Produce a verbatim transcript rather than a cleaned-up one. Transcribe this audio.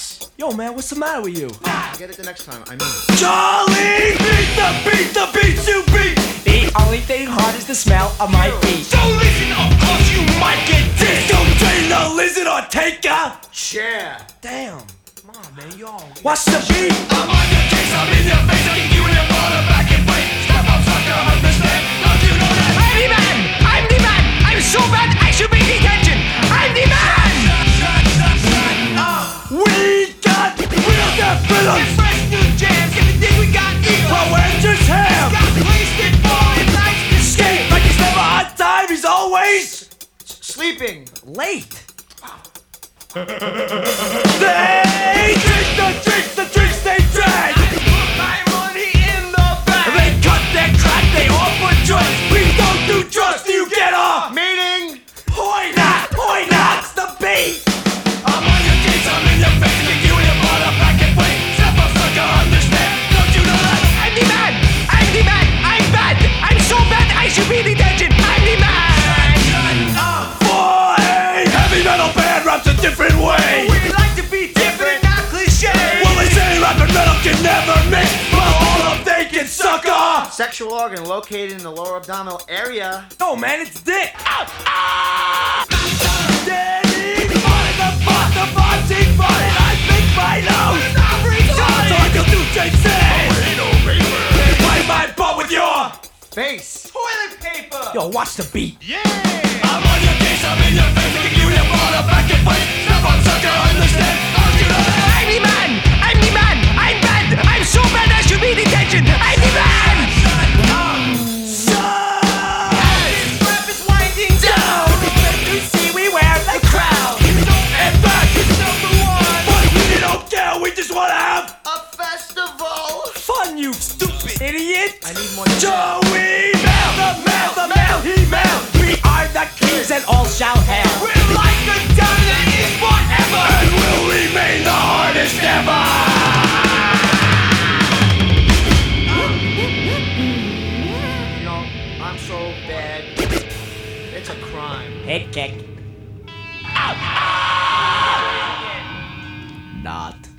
sucks! Yo, man, what's the matter with you? I'll get it the next time, I mean it. Charlie! Beat the beat, the beats you beat! The only thing hard is the smell of my feet. So listen, of course you might get this! Don't train the lizard or take a Chair! damn. Come on, man, yo. What's the beat? I'm on your case, I'm in your face, I kick you in your bottom back and wait. Step up, sucker, understand? Don't you know that? I'm the man! I'm the man! I'm so bad I should be detention! I'm the man! We got real death rhythms! Fresh new jams, everything we got evil! Well, we're just ham! Got wasted boy, life's the Skate like he's never on time, he's always Sleeping! late. They drink the drinks, the drinks they drag. Put my money in the bag! They cut their crack, they offer drugs. We don't do drugs, do you get off? Meeting! Hoy not, hoy not's the beat. I'm on your case, I'm in your face, I kick you in your bottom back and wait. Step up, sucker, understand? Don't you know that? I'm the man! I'm the man! I'm bad! I'm so bad I should be detention! I'm the man! For a heavy metal band raps a different way. We like to be different, not cliche! Well, they say rap and metal can never mix, but all of they can suck off. Sexual organ located in the lower abdominal area. No, man, it's dick. Ah, ah. Daddy, body, the bot, the boxing body, I think my nose. So I can do J C. Wipe my butt with your Face! Toilet paper! Yo, watch the beat. Yeah! I'm on your case, I'm in your face, I kick you in your bottom back and wait. Step up, sucker, understand? Don't you know that? I'm the man! I'm the man! I'm bad! I'm so bad I should be detention! I'm the man! This rap is winding down! You see we wear the crown! And back, Number one! but we don't care, we just wanna have A festival! fun, you stupid idiot. I need more Joey Mail, the mail, the mail, he mail. We are the kings and all shall hail. We're like a diamond is forever! And will remain the hardest ever. You know, I'm so bad. It's a crime. Head kick. Not.